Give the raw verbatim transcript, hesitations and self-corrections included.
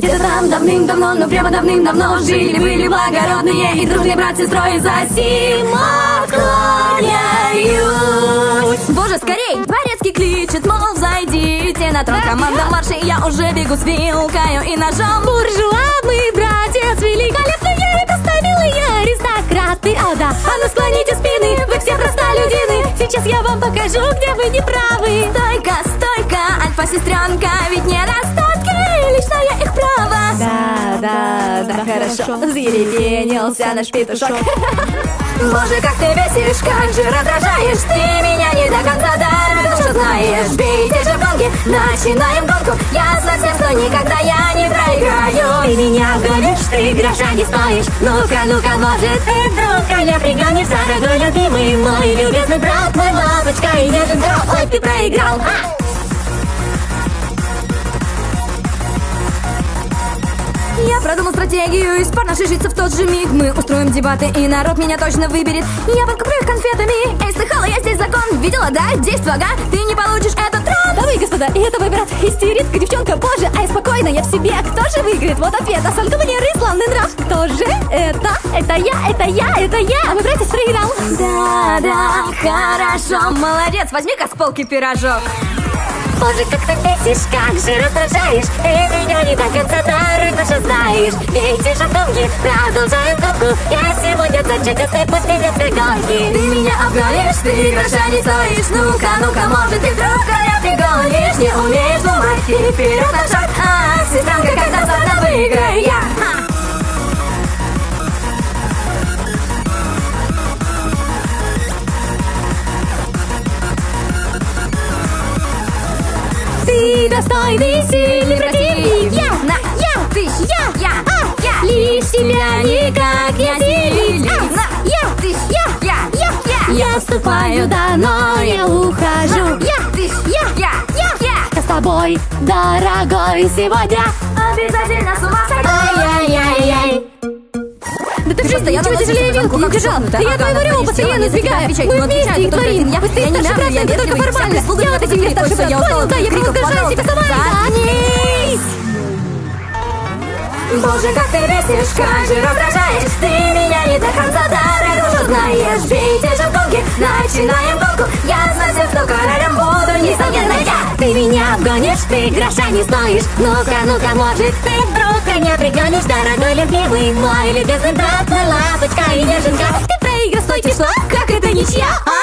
Где-то там давным-давно, но прямо давным-давно жили-были благородные и дружные брат с сестрой. За сим отклоняюсь. Боже, скорей! Дворецкий кличет, мол, взойдите на трон. Команда в марше, я уже бегу с вилкою и ножом. Буржуа, мы братец великолепные и просто милые аристократы. О да, а ну склоните спины, вы все простолюдины. Сейчас я вам покажу, где вы не правы. Стойка, стойка, альфа-сестренка, ведь не растотки, личное их право. Да, да, да, хорошо, взъерепенился наш петушок. Боже, как ты бесишь, как же раздражаешь. Ты меня не до конца дорого что знаешь. Бейте же в гонги, начинаем гонку. Ясно всем, что никогда я не проиграю. Ты меня гонишь, ты гроша не стоишь. Ну-ка, ну-ка, может ты вдруг коня пригонишь. Дорогой, любимый, мой любезный брат, мой лапочка и нежный брат. Ой, ты проиграл. Я продумал стратегию, и спор наш решится в тот же миг. Мы устроим дебаты, и народ меня точно выберет. Я подкуплю их конфетами. Эй, слыхала, я здесь закон. Видела, да? Действуй, ага. Ты не получишь этот трон. Дамы и господа, и это мой брат истерит. Девчонка, боже, а я спокойно, я в себе. Кто же выиграет? Вот ответ. Асфальтовый манеры и славный нрав. Кто же это? Это я, это я, это я. А мой братец проиграл. Да, да, хорошо. Молодец, возьми-ка с полки пирожок. Боже, как ты бесишь, как же раздражаешь. Ты меня не до конца дорого что знаешь. Бейте же в гонги, продолжаем гонку. Я сегодня зачетистый, пусть меня две гонки. Ты меня обгонишь, ты гроша не стоишь. Ну-ка, ну-ка, может ты вдруг коня пригонишь. Не умеешь думать, и вперед на шаг. А, сестренка, когда завтра выиграю я. Ха! Ты достойный, сильный противник. Я, на, я, ты, я, я, а, я. Лишь тебя никак не делить. А, на, я, ты, я, я, я, я. Я вступаю, да, но я ухожу. Я, ты, я, я, я, я. Я с тобой, дорогой, сегодня обязательно с ума сойду. Ай-яй-яй-яй. Да ты просто, я тяжелее вилку не держал. Да я твоего рева постоянно избегаю. Мы вместе их творим. Я быстрее старший брат, это только формально. Я в этой семье старший брат. Понял, да, я просто угрожаю себе сама. Заткнись! Боже, как ты бесишь, как же раздражаешь. Ты меня не до конца дорого что знаешь. Бейте же в гонги, начинаем гонку. Я знаю всем, что королем буду, несомненно я. Ты меня обгонишь, ты гроша не стоишь. Ну-ка, ну-ка, может ты вдруг коня пригонишь. Дорогой, любимый, мой любезный брат, мой лапочка и неженка. Ты проиграл, стойте, что? Как это ничья?